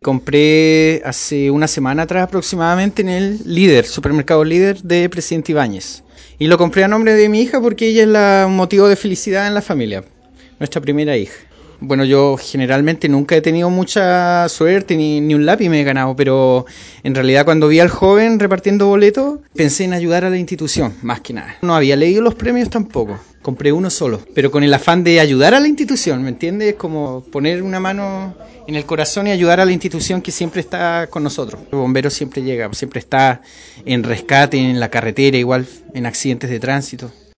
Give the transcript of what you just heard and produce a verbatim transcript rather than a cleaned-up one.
compré hace una semana atrás aproximadamente en el Líder, supermercado Líder de Presidente Ibáñez. Y lo compré a nombre de mi hija porque ella es la, un motivo de felicidad en la familia, nuestra primera hija. Bueno, yo generalmente nunca he tenido mucha suerte, ni, ni un lápiz me he ganado, pero en realidad cuando vi al joven repartiendo boletos, pensé en ayudar a la institución, más que nada. No había leído los premios tampoco, compré uno solo, pero con el afán de ayudar a la institución, ¿me entiendes? Como poner una mano en el corazón y ayudar a la institución que siempre está con nosotros. El bombero siempre llega, siempre está en rescate, en la carretera, igual en accidentes de tránsito.